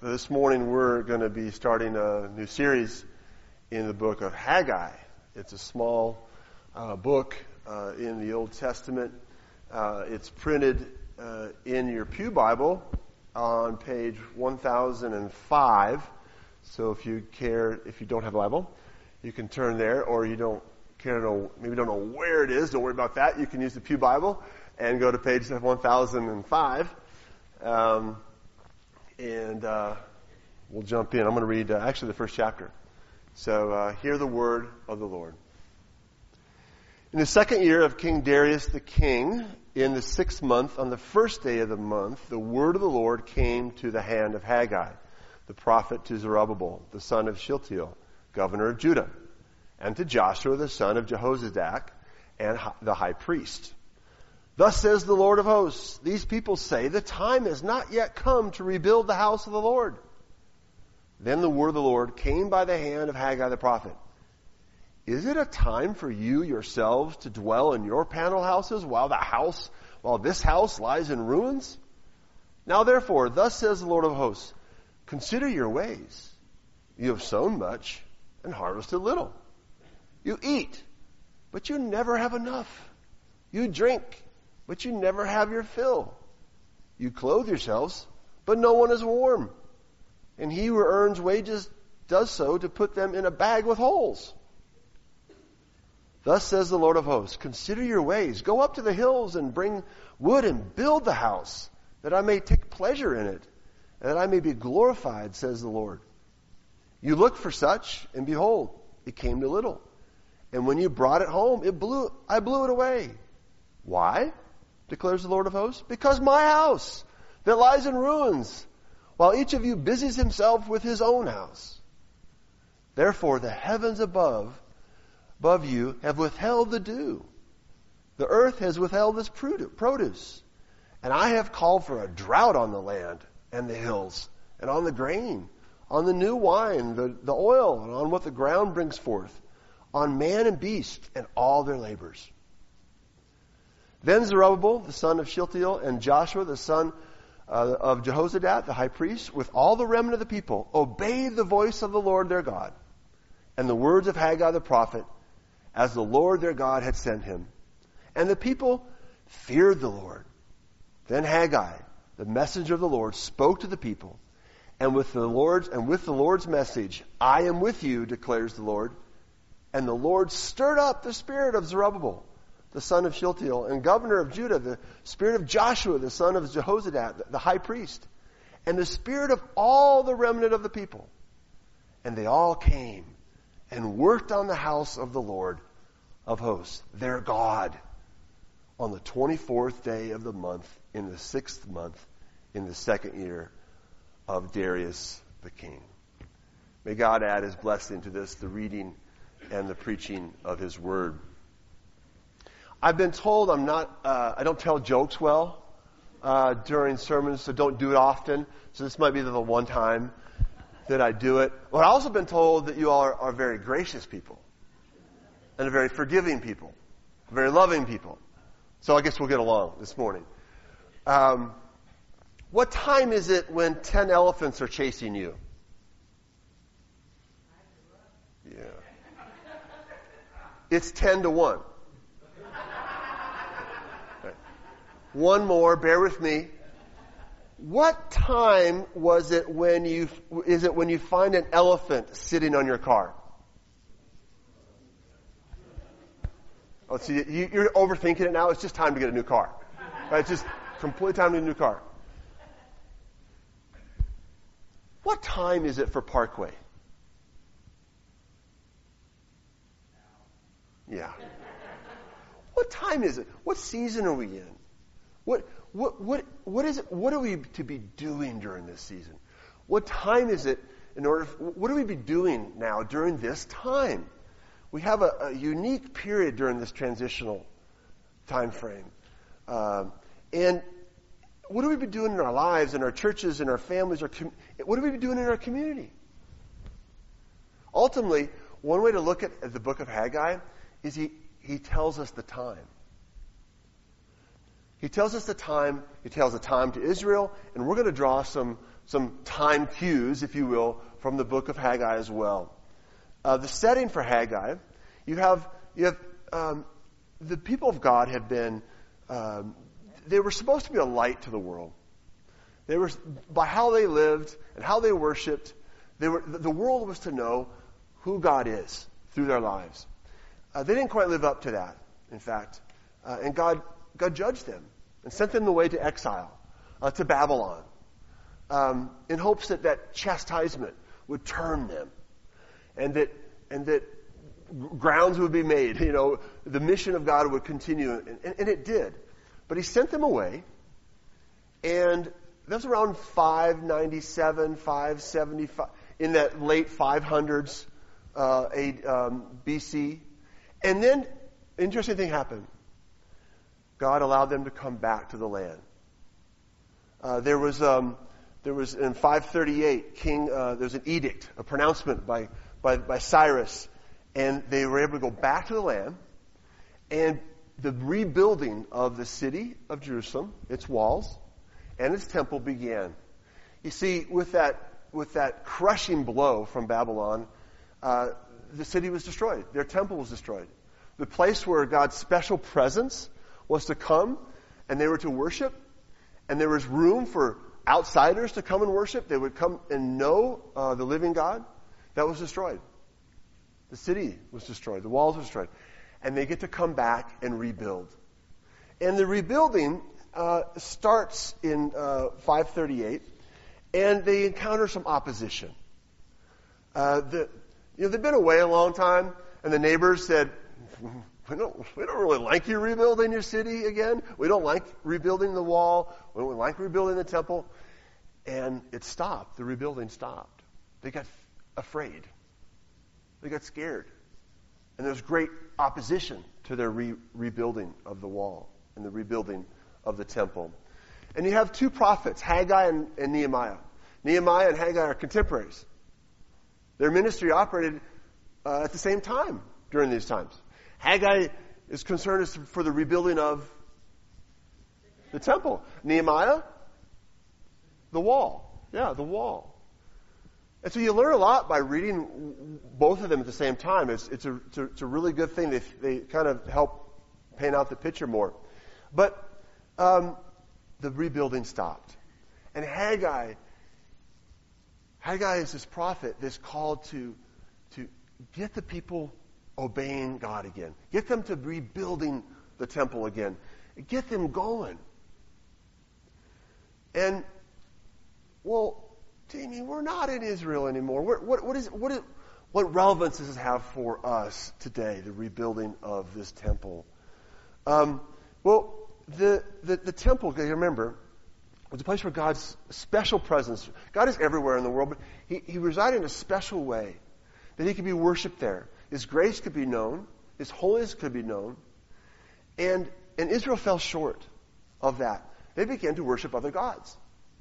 This morning we're going to be starting a new series in the book of Haggai. It's a small book in the Old Testament. It's printed in your Pew Bible on page 1005. So if you don't have a Bible, you can turn there, or you don't care to know, maybe don't know where it is. Don't worry about that. You can use the Pew Bible and go to page 1005. And we'll jump in. I'm going to read actually the first chapter. So hear the word of the Lord. In the second year of King Darius the king, in the 6th month, on the first day of the month, the word of the Lord came to the hand of Haggai, the prophet, to Zerubbabel, the son of Shealtiel, governor of Judah, and to Joshua, the son of Jehozadak, and the high priest. Thus says the Lord of hosts, these people say, the time has not yet come to rebuild the house of the Lord. Then the word of the Lord came by the hand of Haggai the prophet. Is it a time for you yourselves to dwell in your panel houses while this house lies in ruins? Now therefore, thus says the Lord of hosts, consider your ways. You have sown much and harvested little. You eat, but you never have enough. You drink, but you never have your fill. You clothe yourselves, but no one is warm. And he who earns wages does so to put them in a bag with holes. Thus says the Lord of hosts, consider your ways. Go up to the hills and bring wood and build the house, that I may take pleasure in it, and that I may be glorified, says the Lord. You looked for such, and behold, it came to little. And when you brought it home, I blew it away. Why? Declares the Lord of hosts. Because my house that lies in ruins, while each of you busies himself with his own house. Therefore the heavens above you have withheld the dew. The earth has withheld its produce. And I have called for a drought on the land and the hills, and on the grain, on the new wine, the oil, and on what the ground brings forth, on man and beast and all their labors. Then Zerubbabel, the son of Shealtiel, and Joshua, the son of Jehozadak, the high priest, with all the remnant of the people, obeyed the voice of the Lord their God, and the words of Haggai the prophet, as the Lord their God had sent him. And the people feared the Lord. Then Haggai, the messenger of the Lord, spoke to the people, and with the Lord's message, I am with you, declares the Lord. And the Lord stirred up the spirit of Zerubbabel, the son of Shealtiel, and governor of Judah, the spirit of Joshua, the son of Jehozadak, the high priest, and the spirit of all the remnant of the people. And they all came and worked on the house of the Lord of hosts, their God, on the 24th day of the month, in the 6th month, in the second year of Darius the king. May God add his blessing to this, the reading and the preaching of his word. I've been told I don't tell jokes well during sermons, so don't do it often. So this might be the one time that I do it. But I've also been told that you all are very gracious people and a very forgiving people, very loving people. So I guess we'll get along this morning. What time is it when 10 elephants are chasing you? Yeah. It's 10-1. One more, bear with me. What time is it when you find an elephant sitting on your car? Oh, see, you're overthinking it now. It's just time to get a new car. Right? It's just complete time to get a new car. What time is it for Parkway? Yeah. What time is it? What season are we in? What is it? What are we to be doing during this season? What time is it what do we be doing now during this time? We have a unique period during this transitional time frame. And what do we be doing in our lives, in our churches, in our families, what do we be doing in our community? Ultimately, one way to look at the book of Haggai is he tells us the time. He tells us the time. He tells the time to Israel, and we're going to draw some time cues, if you will, from the book of Haggai as well. The setting for Haggai, you have the people of God have been, they were supposed to be a light to the world. They were, by how they lived and how they worshiped, the world was to know who God is through their lives. They didn't quite live up to that, in fact. And God judged them and sent them away to exile, to Babylon, in hopes that chastisement would turn them, and that grounds would be made. The mission of God would continue, and it did. But He sent them away, and that was around 597, 575, in that late 500s BC. And then, interesting thing happened. God allowed them to come back to the land. There was in 538, there's an edict, a pronouncement by Cyrus, and they were able to go back to the land, and the rebuilding of the city of Jerusalem, its walls, and its temple began. You see, with that crushing blow from Babylon, the city was destroyed. Their temple was destroyed. The place where God's special presence was to come, and they were to worship, and there was room for outsiders to come and worship. They would come and know the living God. That was destroyed. The city was destroyed. The walls were destroyed. And they get to come back and rebuild. And the rebuilding starts in 538, and they encounter some opposition. They've been away a long time, and the neighbors said, we don't really like you rebuilding your city again. We don't like rebuilding the wall. We don't like rebuilding the temple. And it stopped. The rebuilding stopped. They got afraid. They got scared. And there was great opposition to their rebuilding of the wall and the rebuilding of the temple. And you have two prophets, Haggai and Nehemiah. Nehemiah and Haggai are contemporaries. Their ministry operated at the same time during these times. Haggai is concerned for the rebuilding of the temple. Nehemiah, the wall. Yeah, the wall. And so you learn a lot by reading both of them at the same time. It's a really good thing. They kind of help paint out the picture more. But the rebuilding stopped. And Haggai is this prophet that's called to get the people obeying God again. Get them to rebuilding the temple again. Get them going. And, well, Jamie, we're not in Israel anymore. What relevance does this have for us today, the rebuilding of this temple? Well, the temple, remember, was a place where God's special presence, God is everywhere in the world, but He resided in a special way that He could be worshipped there. His grace could be known. His holiness could be known. And Israel fell short of that. They began to worship other gods.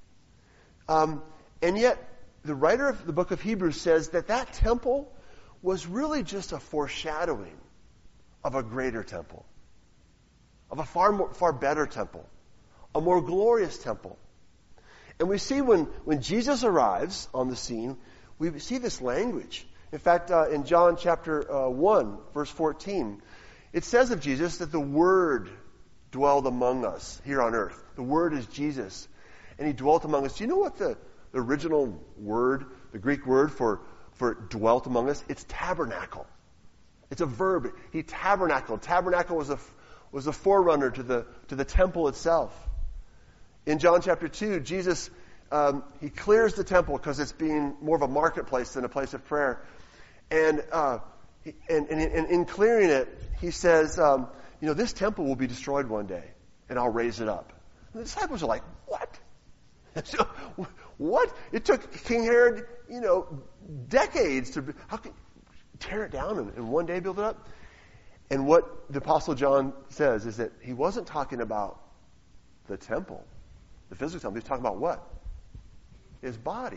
And yet, the writer of the book of Hebrews says that temple was really just a foreshadowing of a greater temple, of a far better temple, a more glorious temple. And we see when Jesus arrives on the scene, we see this language. In fact, in John chapter 1, verse 14, it says of Jesus that the Word dwelled among us here on earth. The Word is Jesus. And He dwelt among us. Do you know what the original word, the Greek word for dwelt among us? It's tabernacle. It's a verb. He tabernacled. Tabernacle was a forerunner to the temple itself. In John chapter 2, Jesus, He clears the temple because it's being more of a marketplace than a place of prayer. And in clearing it, He says, this temple will be destroyed one day, and I'll raise it up. And the disciples are like, what? So, what? It took King Herod, decades how can tear it down and one day build it up? And what the Apostle John says is that he wasn't talking about the temple, the physical temple. He was talking about what? His body.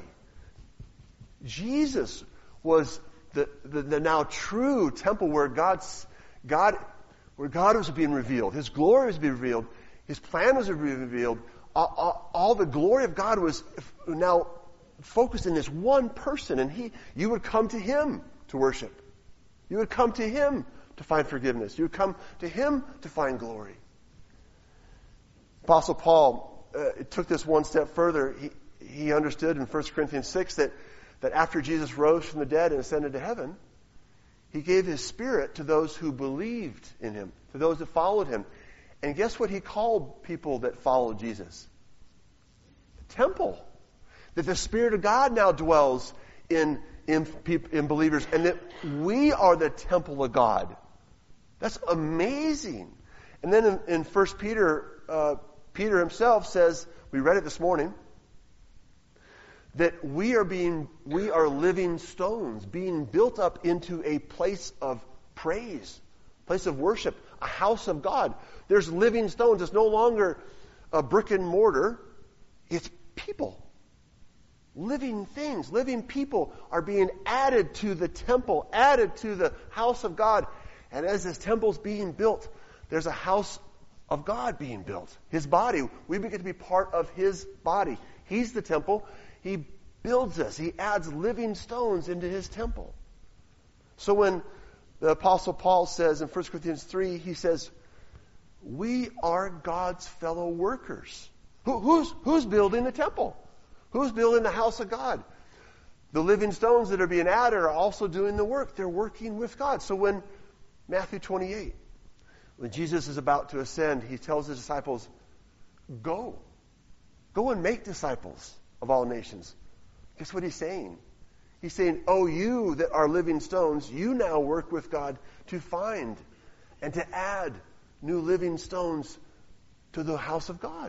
Jesus was the now true temple where God was being revealed. His glory was being revealed. His plan was being revealed all the glory of God was now focused in this one person, and you would come to him to worship. You would come to him to find forgiveness. You would come to him to find glory. Apostle Paul took this one step further. He understood in 1 Corinthians 6 that after Jesus rose from the dead and ascended to heaven, he gave his Spirit to those who believed in him, to those that followed him. And guess what he called people that followed Jesus? The temple. That the Spirit of God now dwells in believers, and that we are the temple of God. That's amazing. And then in 1 Peter, Peter himself says, we read it this morning, that we are living stones being built up into a place of praise, place of worship, a house of God. There's living stones. It's no longer a brick and mortar. It's people. Living things, living people are being added to the temple, added to the house of God. And as this temple's being built, there's a house of God being built. His body. We begin to be part of his body. He's the temple. He builds us. He adds living stones into his temple. So when the Apostle Paul says in 1 Corinthians 3, he says, we are God's fellow workers. Who's building the temple? Who's building the house of God? The living stones that are being added are also doing the work. They're working with God. So when Matthew 28, when Jesus is about to ascend, he tells his disciples, go and make disciples of all nations. Guess what he's saying? He's saying, oh, you that are living stones, you now work with God to find and to add new living stones to the house of God.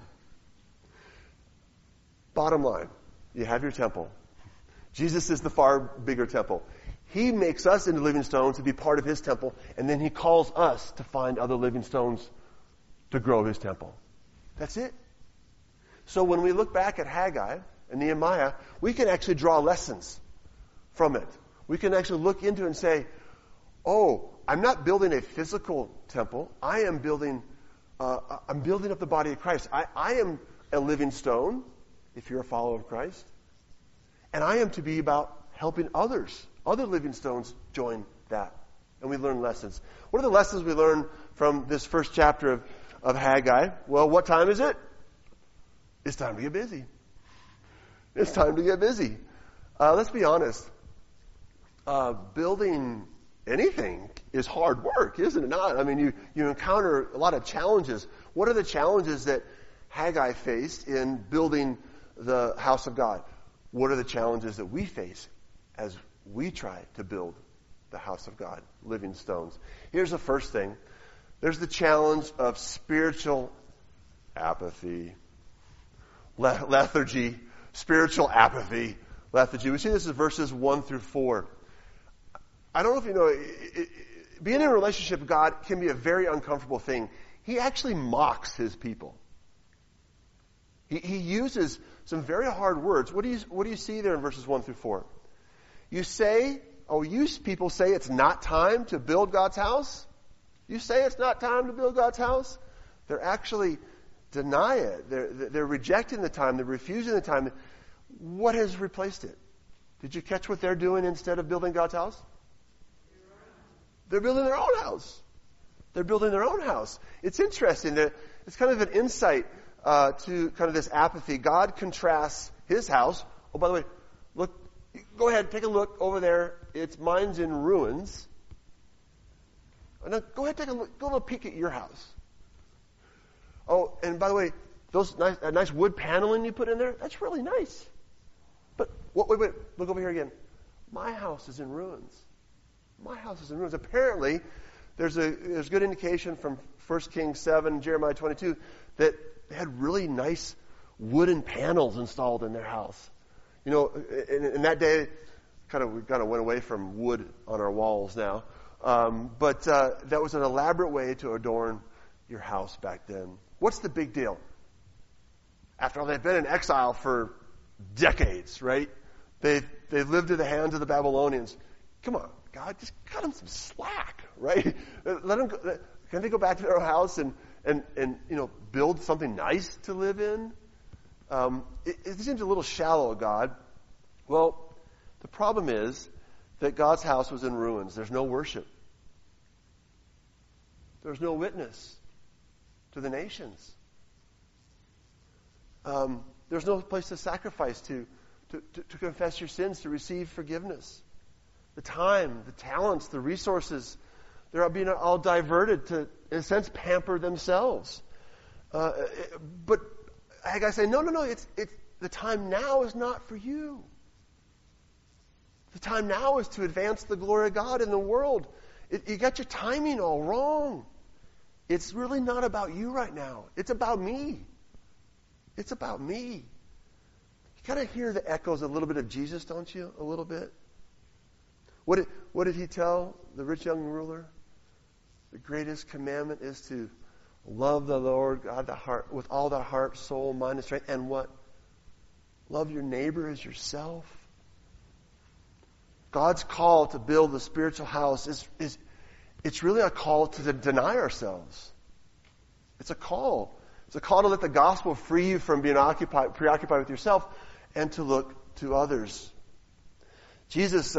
Bottom line, you have your temple. Jesus is the far bigger temple. He makes us into living stones to be part of his temple, and then he calls us to find other living stones to grow his temple. That's it. So when we look back at Haggai and Nehemiah, we can actually draw lessons from it. We can actually look into it and say, oh, I'm not building a physical temple. I'm building up the body of Christ. I am a living stone, if you're a follower of Christ. And I am to be about helping other living stones join that. And we learn lessons. What are the lessons we learn from this first chapter of Haggai? Well, what time is it? It's time to get busy. It's time to get busy. Let's be honest. Building anything is hard work, isn't it not? I mean, you encounter a lot of challenges. What are the challenges that Haggai faced in building the house of God? What are the challenges that we face as we try to build the house of God, living stones? Here's the first thing. There's the challenge of spiritual apathy. Lethargy. Spiritual apathy. Lethargy. We see this in verses 1 through 4. I don't know if you know, being in a relationship with God can be a very uncomfortable thing. He actually mocks his people. He uses some very hard words. What do you see there in verses 1 through 4? You people say it's not time to build God's house? You say it's not time to build God's house? They're actually deny it. They're rejecting the time. They're refusing the time. What has replaced it? Did you catch what they're doing instead of building God's house? They're building their own house. They're building their own house. It's interesting. It's kind of an insight to kind of this apathy. God contrasts his house. Oh, by the way, look, go ahead, take a look over there. Mine's in ruins. Now, go ahead, go a little peek at your house. Oh, and by the way, that nice wood paneling you put in there, that's really nice. But wait, look over here again. My house is in ruins. My house is in ruins. Apparently, there's good indication from 1 Kings 7, Jeremiah 22, that they had really nice wooden panels installed in their house. You know, in that day, we kind of went away from wood on our walls now. But that was an elaborate way to adorn your house back then. What's the big deal? After all, they've been in exile for decades, right? They've lived in the hands of the Babylonians. Come on, God, just cut them some slack, right? Let them go, can they go back to their house and build something nice to live in? It seems a little shallow, God. Well, the problem is that God's house was in ruins. There's no worship. There's no witness to the nations. There's no place to sacrifice to confess your sins, to receive forgiveness. The time, the talents, the resources, they're being all diverted to, in a sense, pamper themselves. But I gotta say, no. It's the time now is not for you. The time now is to advance the glory of God in the world. You got your timing all wrong. It's really not about you right now. It's about me. It's about me. You kind of hear the echoes a little bit of Jesus, don't you? A little bit. What did he tell the rich young ruler? The greatest commandment is to love the Lord God with all thy heart, soul, mind, and strength. And what? Love your neighbor as yourself. God's call to build the spiritual house is it's really a call to deny ourselves. It's a call. It's a call to let the gospel free you from being preoccupied with yourself and to look to others. Jesus,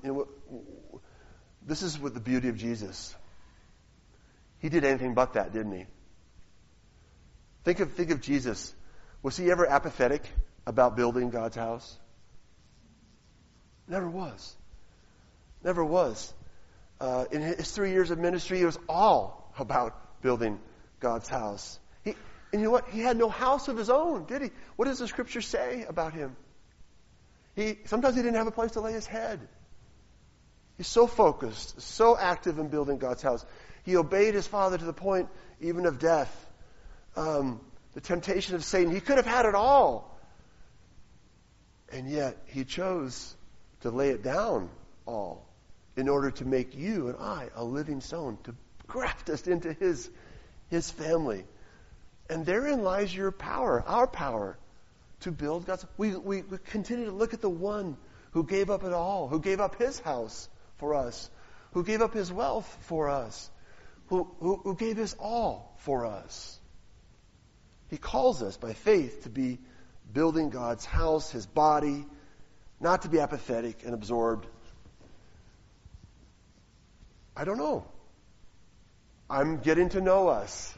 this is what the beauty of Jesus. He did anything but that, didn't he? Think of Jesus. Was he ever apathetic about building God's house? Never was. Never was. In his 3 years of ministry, it was all about building God's house. And you know what? He had no house of his own, did he? What does the scripture say about him? Sometimes he didn't have a place to lay his head. He's so focused, so active in building God's house. He obeyed his Father to the point even of death. The temptation of Satan. He could have had it all. And yet he chose to lay it down all in order to make you and I a living stone, to graft us into his family. And therein lies your power, our power, to build God's. We continue to look at the one who gave up it all, who gave up his house for us, who gave up his wealth for us, who gave his all for us. He calls us by faith to be building God's house, his body, not to be apathetic and absorbed. I don't know. I'm getting to know us.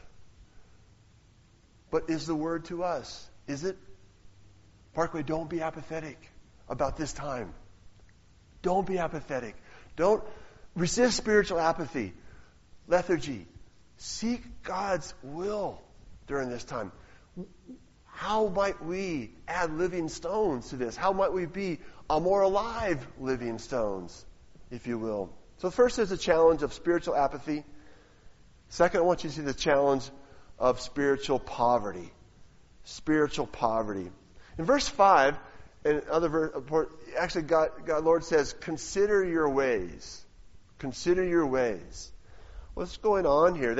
But is the word to us? Is it? Parkway, don't be apathetic about this time. Don't be apathetic. Don't resist spiritual apathy, lethargy. Seek God's will during this time. How might we add living stones to this? How might we be a more alive living stones, if you will? So first there's the challenge of spiritual apathy. Second, I want you to see the challenge of spiritual poverty. Spiritual poverty. In verse 5, and other verse, actually God, Lord says, consider your ways. Consider your ways. What's going on here?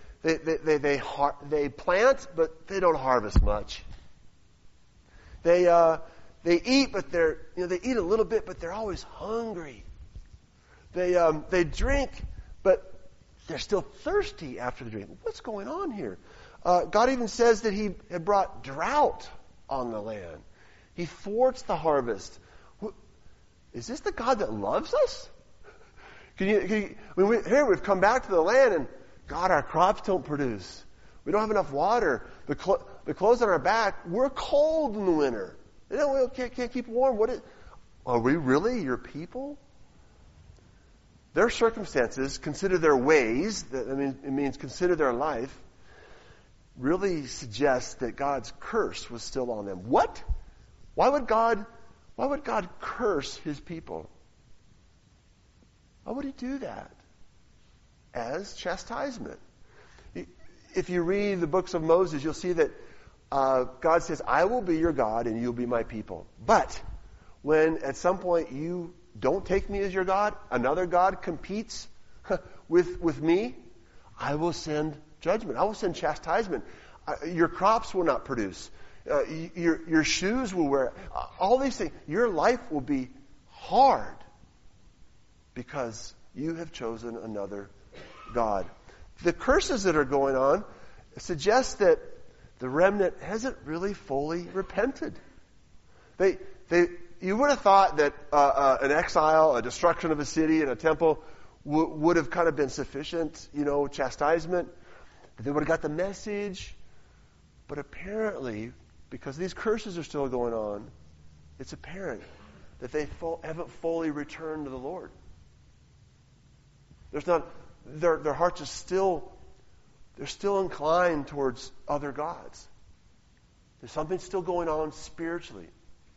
They plant, but they don't harvest much. They eat, but they eat a little bit, but they're always hungry. They drink, but they're still thirsty after the drink. What's going on here? God even says that he had brought drought on the land. He thwarts the harvest. Is this the God that loves us? Here we've come back to the land and God, our crops don't produce. We don't have enough water. The clothes on our back, we're cold in the winter. We can't keep warm. Are we really your people? Their circumstances, consider their ways, it means consider their life, really suggests that God's curse was still on them. What? Why would God curse his people? Why would he do that? As chastisement. If you read the books of Moses, you'll see that God says, I will be your God and you'll be my people. But when at some point you don't take me as your God, another God competes with me, I will send judgment. I will send chastisement. Your crops will not produce. Your shoes will wear. All these things. Your life will be hard because you have chosen another God. The curses that are going on suggest that the remnant hasn't really fully repented. You would have thought that an exile, a destruction of a city and a temple would have kind of been sufficient, chastisement. They would have got the message. But apparently, because these curses are still going on, it's apparent that they haven't fully returned to the Lord. Their hearts are still, they're still inclined towards other gods. There's something still going on spiritually.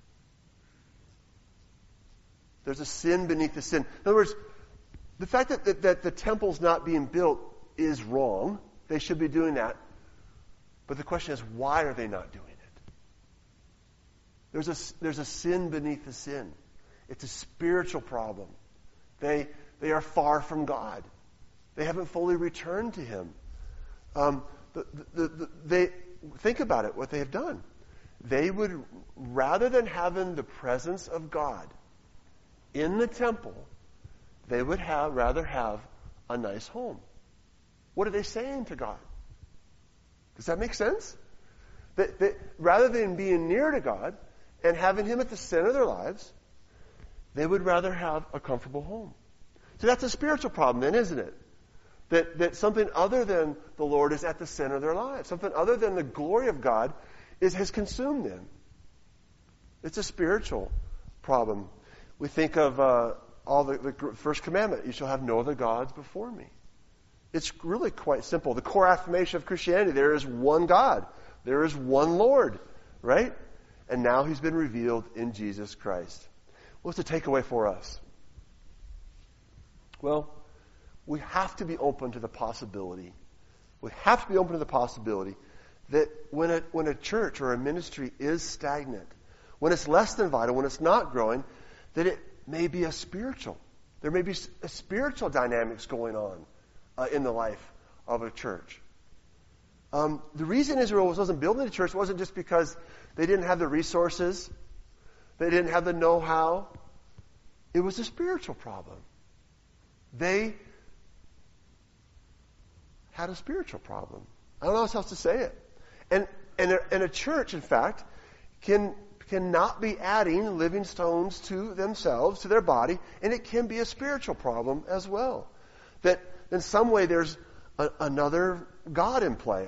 There's a sin beneath the sin. In other words, the fact that the temple's not being built is wrong. They should be doing that. But the question is, why are they not doing it? There's a sin beneath the sin. It's a spiritual problem. They are far from God. They haven't fully returned to Him. They think about it, what they have done. They would, rather than having the presence of God in the temple, they would rather have a nice home. What are they saying to God? Does that make sense? That rather than being near to God and having Him at the center of their lives, they would rather have a comfortable home. So that's a spiritual problem then, isn't it? That something other than the Lord is at the center of their lives. Something other than the glory of God has consumed them. It's a spiritual problem. We think of all the first commandment, you shall have no other gods before me. It's really quite simple. The core affirmation of Christianity, there is one God. There is one Lord, right? And now He's been revealed in Jesus Christ. What's the takeaway for us? Well, we have to be open to the possibility. We have to be open to the possibility that when a church or a ministry is stagnant, when it's less than vital, when it's not growing, that it may be there may be a spiritual dynamics going on in the life of a church. The reason Israel wasn't building the church wasn't just because they didn't have the resources, they didn't have the know-how. It was a spiritual problem. They had a spiritual problem. I don't know how else to say it. And a church, in fact, cannot be adding living stones to themselves, to their body, and it can be a spiritual problem as well. That in some way there's another God in play,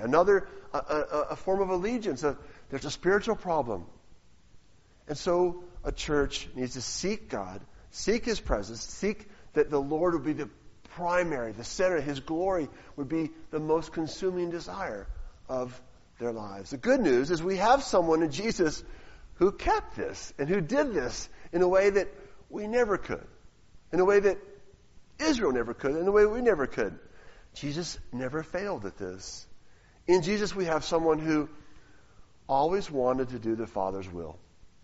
a form of allegiance. There's a spiritual problem. And so a church needs to seek God, seek His presence, seek that the Lord would be the primary, the center, His glory would be the most consuming desire of their lives. The good news is we have someone in Jesus who kept this and who did this in a way that we never could, in a way that Israel never could, in a way we never could. Jesus never failed at this. In Jesus we have someone who always wanted to do the Father's will.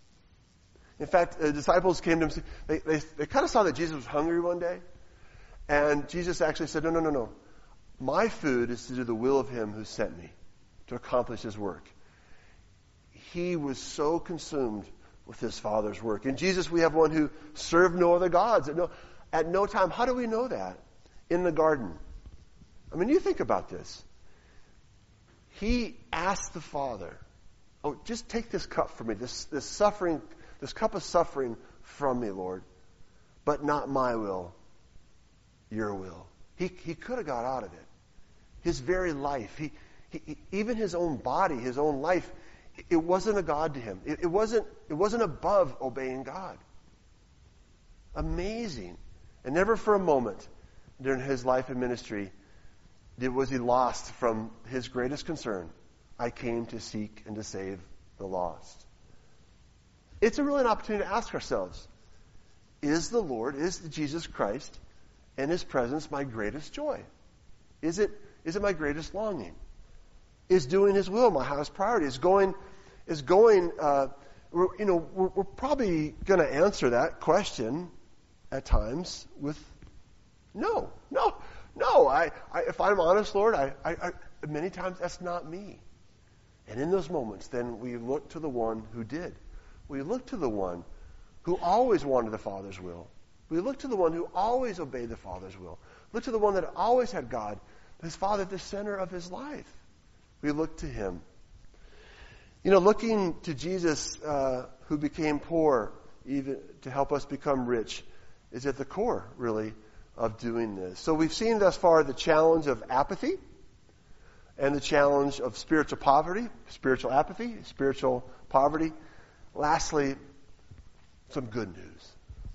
In fact, the disciples came to him, they kind of saw that Jesus was hungry one day, and Jesus actually said, no. My food is to do the will of Him who sent me, to accomplish His work. He was so consumed with His Father's work. In Jesus we have one who served no other gods. At no time. How do we know that? In the garden. I mean, you think about this. He asked the Father, just take this cup from me, this suffering, this cup of suffering from me, Lord, but not my will, your will. He could have got out of it. His very life, he even his own body, his own life, it wasn't a God to Him. It wasn't above obeying God. Amazing. And never for a moment during His life and ministry was He lost from His greatest concern. I came to seek and to save the lost. It's really an opportunity to ask ourselves, is Jesus Christ and His presence my greatest joy? Is it my greatest longing? Is doing His will my highest priority? We're probably going to answer that question at times with no. If I'm honest, Lord, I many times that's not me. And in those moments, then we look to the one who did. We look to the one who always wanted the Father's will. We look to the one who always obeyed the Father's will. Look to the one that always had God, His Father, at the center of His life. We look to Him. Looking to Jesus, who became poor, even to help us become rich, is at the core, really, of doing this. So we've seen thus far the challenge of apathy and the challenge of spiritual poverty, spiritual apathy, spiritual poverty. Lastly, some good news.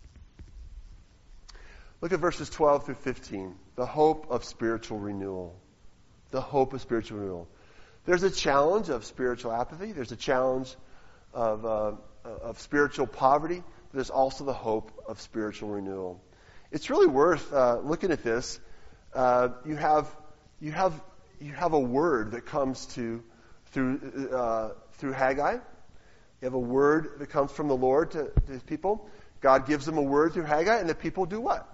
Look at verses 12 through 15. The hope of spiritual renewal. The hope of spiritual renewal. There's a challenge of spiritual apathy. There's a challenge of spiritual poverty. There's also the hope of spiritual renewal. It's really worth looking at this. You have a word that comes through Haggai. You have a word that comes from the Lord to his people. God gives them a word through Haggai, and the people do what?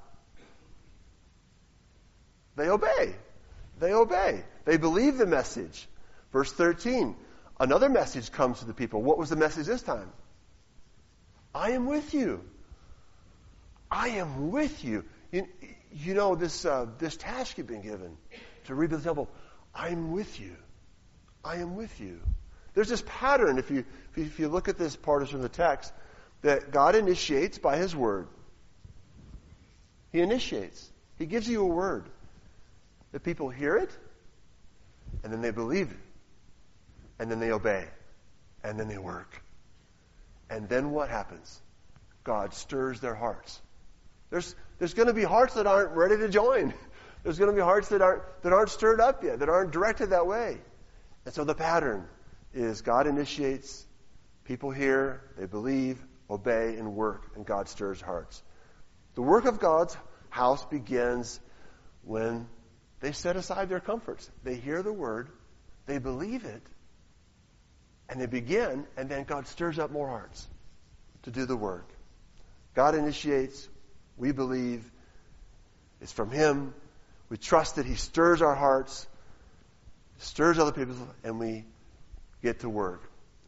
They obey. They obey. They believe the message. Verse 13, another message comes to the people. What was the message this time? I am with you. I am with you. This task you've been given to rebuild the temple. I'm with you. I am with you. There's this pattern, if you look at this part from the text, that God initiates by his word. He initiates. He gives you a word. The people hear it, and then they believe it, and then they obey, and then they work. And then what happens? God stirs their hearts. There's going to be hearts that aren't ready to join. There's going to be hearts that aren't stirred up yet, that aren't directed that way. And so the pattern is God initiates, people hear, they believe, obey, and work, and God stirs hearts. The work of God's house begins when they set aside their comforts. They hear the word, they believe it, and they begin, and then God stirs up more hearts to do the work. God initiates, we believe, it's from him. We trust that he stirs our hearts, stirs other people's, and we get to work.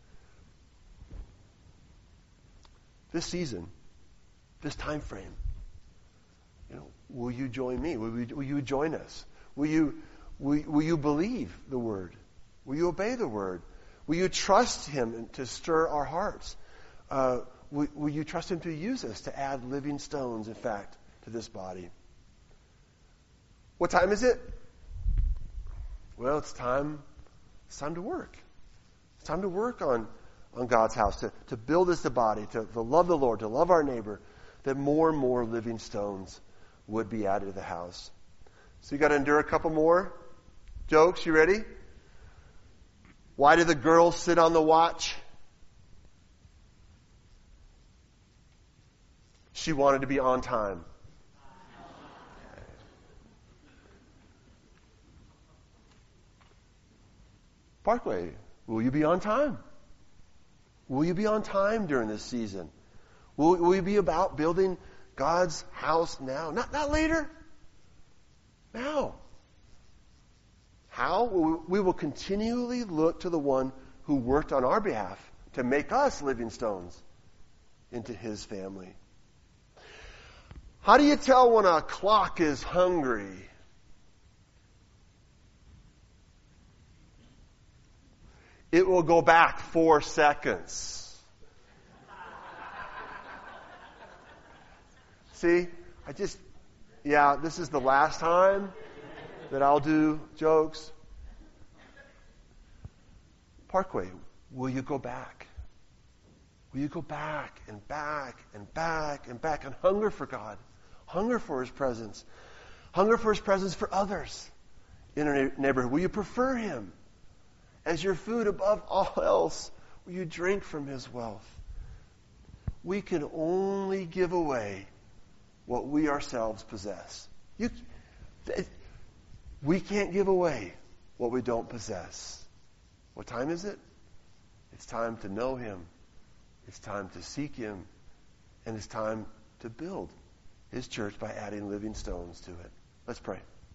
This season, this time frame, will you join me? Will you join us? Will you believe the word? Will you obey the word? Will you trust him to stir our hearts? Will you trust him to use us to add living stones, in fact, to this body? What time is it? Well, it's time to work. It's time to work on God's house, to build as the body, to love the Lord, to love our neighbor, that more and more living stones would be added to the house. So you got to endure a couple more jokes. You ready? Why did the girl sit on the watch? She wanted to be on time. Parkway, will you be on time? Will you be on time during this season? Will you be about building God's house now? Not later. Now. How? We will continually look to the one who worked on our behalf to make us living stones into his family. How do you tell when a clock is hungry? It will go back 4 seconds. See, this is the last time that I'll do jokes. Parkway, will you go back? Will you go back and back and back and back and hunger for God? Hunger for his presence. Hunger for his presence for others in our neighborhood. Will you prefer him as your food above all else? Will you drink from his wealth? We can only give away what we ourselves possess. We can't give away what we don't possess. What time is it? It's time to know him. It's time to seek him. And it's time to build his church by adding living stones to it. Let's pray.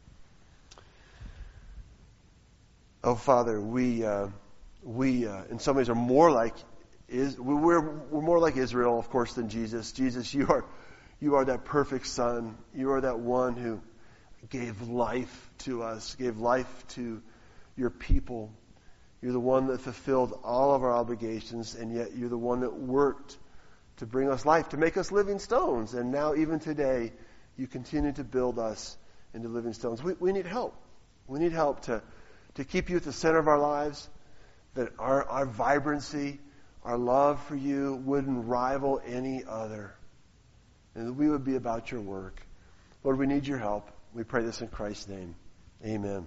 Oh, Father, we in some ways are more like we're more like Israel, of course, than Jesus. Jesus, you are that perfect Son. You are that one who gave life to us, gave life to your people. You're the one that fulfilled all of our obligations, and yet you're the one that worked to bring us life, to make us living stones. And now, even today, you continue to build us into living stones. We need help. We need help to keep you at the center of our lives, that our vibrancy, our love for you wouldn't rival any other, and that we would be about your work. Lord, we need your help. We pray this in Christ's name. Amen.